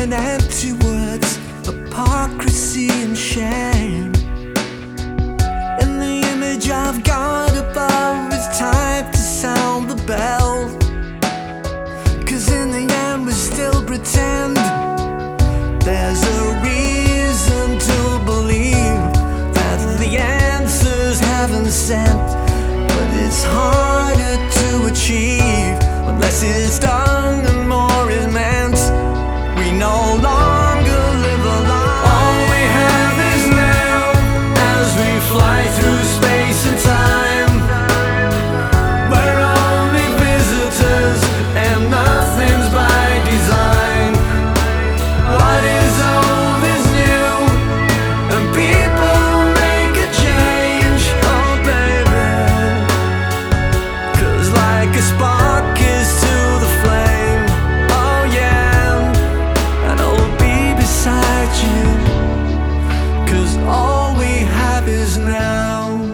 and empty words, hypocrisy and shame. In the image of God above, it's time to sound the bell. 'Cause in the end we still pretend there's a reason to believe that the answers heaven sent. But it's harder to achieve unless it's done and more is meant. We no longer live a lie. All we have is now as we fly through space and time. We're only visitors and nothing's by design. What is old is new and people make a change. Oh baby, 'cause like a spark is to the flame. Oh yeah, and I'll be beside you, 'cause all we have is now.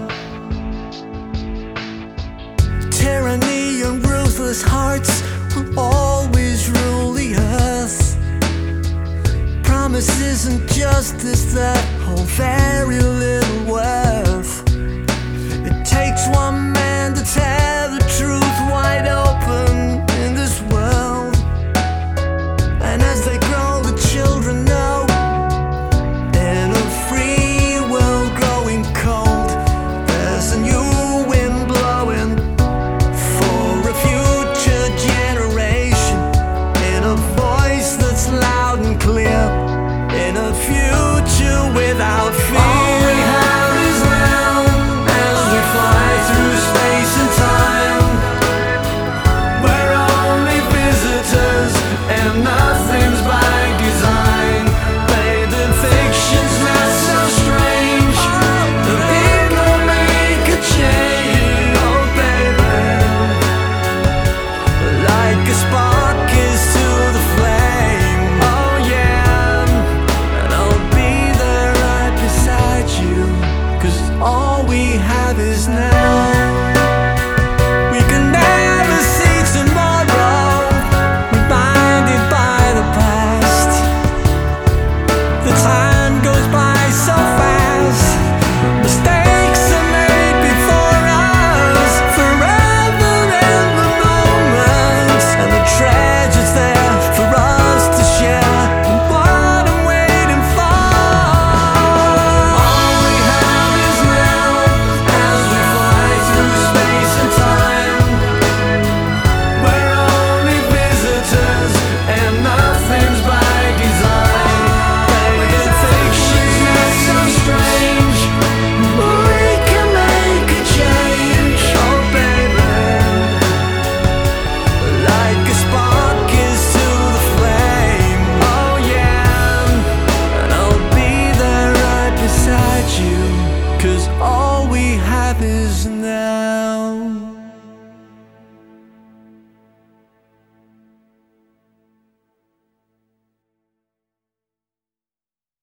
Tyranny and ruthless hearts will always rule the earth. Promises and justice that hold very little worth. It takes one man to tear the truth wide open in this world. And as they grow, the children know, in a free world growing cold, there's a new wind blowing for a future generation, in a voice that's loud and clear, in a future without fear. All we have is now as we fly through space and time. We're only visitors and nothing